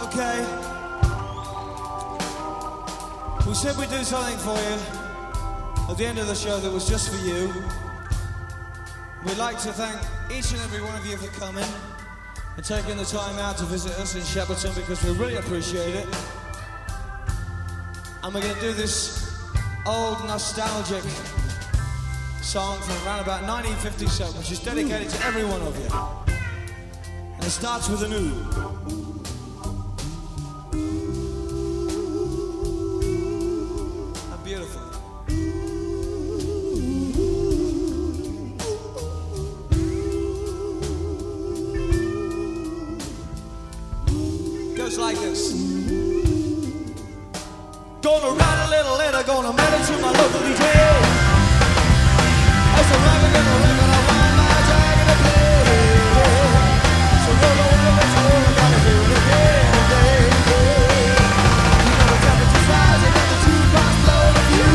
Okay. We said we'd do something for you at the end of the show that was just for you. We'd like to thank each and every one of you for coming and taking the time out to visit us in Shepperton because we really appreciate it. And we're going to do this old nostalgic song from around about 1957, which is dedicated to every one of you. And it starts with an ooh. Beautiful. Goes like this. Gonna write a little letter, gonna mail it to my local DJ. As a rabbit in a record, I want my dragon to play. So roll over, let's roll, I gotta do it again. You know the temperature's rising and the jukebox blowing the view.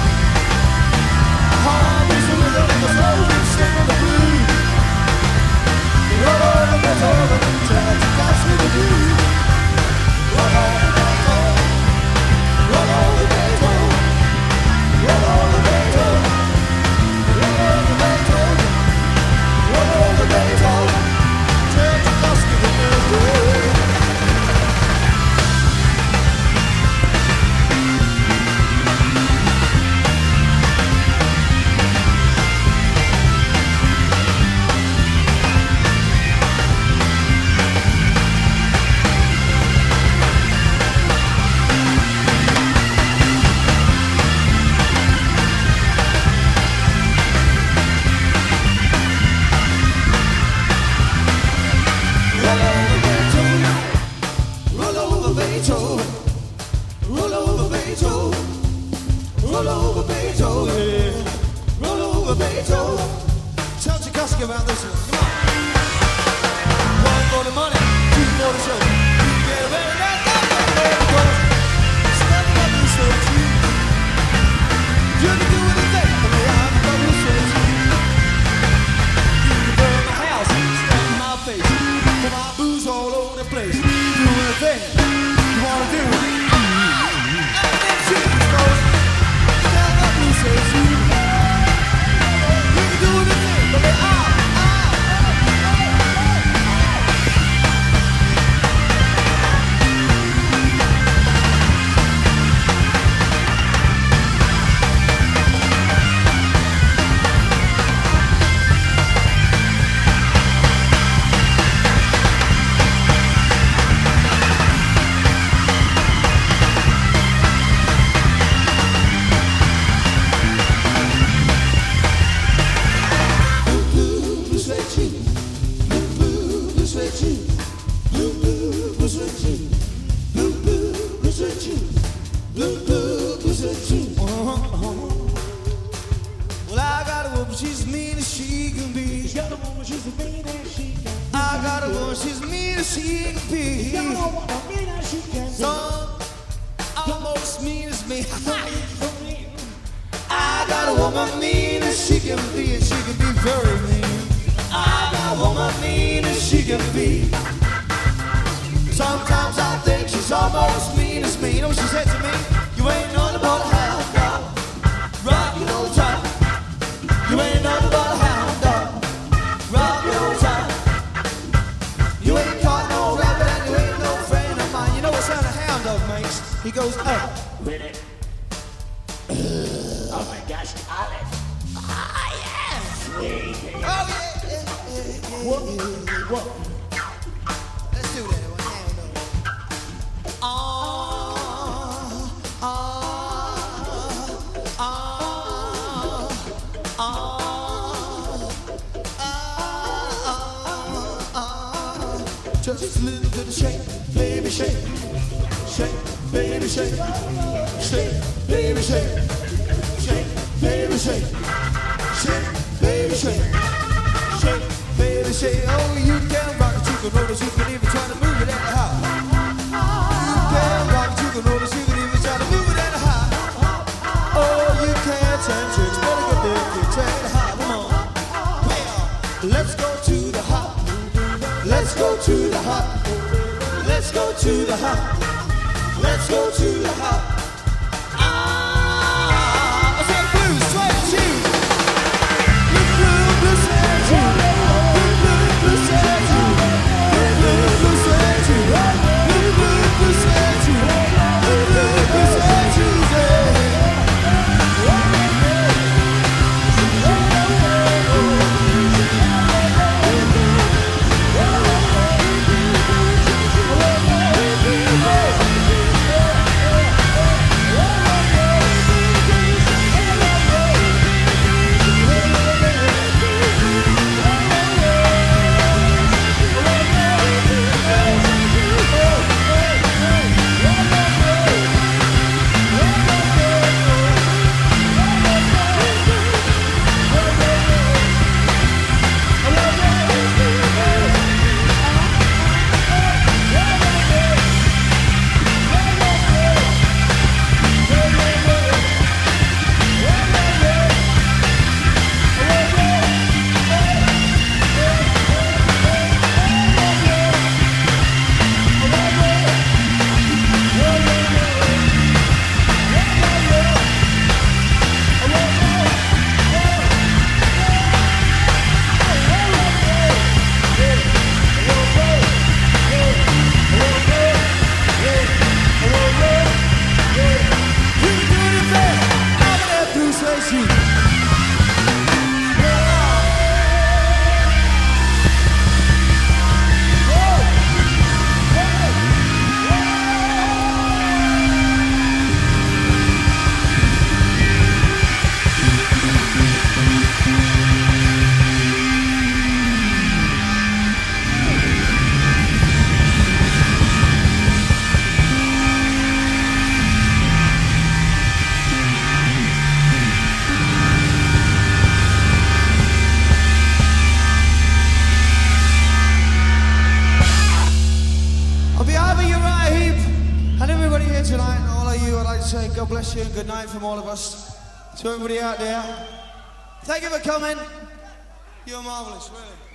Heart is a rhythm and the slow beat singing the blues. Roll over, let's roll, tell it you got to the view. Roll over, let's roll. Roll over, let's roll. Roll over, let's roll. Roll over, let's roll. Roll over, let's roll. Tell it you got to the view. About this one. Come on. One for the money, two for the show. Get ready, let that go. Step up and show it to you. You can do anything, but I'm gonna show it to you. You can burn my house, step in my face. Put my booze all over the place. Do anything you wanna do. And then shoot goes. Step up and show it to you. You can do anything, but he goes up with it. Oh my gosh, Olive. Ah, yeah. Sweet. Oh, yeah. What? Let's do that one. Just a little bit of shake, baby, shake. Shake, baby, shake. Shake, baby, shake. Shake, baby, shake. Shake, baby, shake. Shake, baby, shake. Oh, you can rock it, you can notice, you can even try to move it at the high. You can rock it, you can notice, you can even try to move it at the high. Oh, you can turn tricks, better get there, get try the high. Come on. Well, let's go to the hot. Let's go to the hot. Let's go to to the hop. Let's go to the hop. I said blue suede shoes. Blue suede shoes. Blue suede shoes. Blue suede shoes. Blue suede shoes. Blue suede shoes. Tonight, and all of you, I'd like to say God bless you and good night from all of us to everybody out there. Thank you for coming. You're marvellous, really.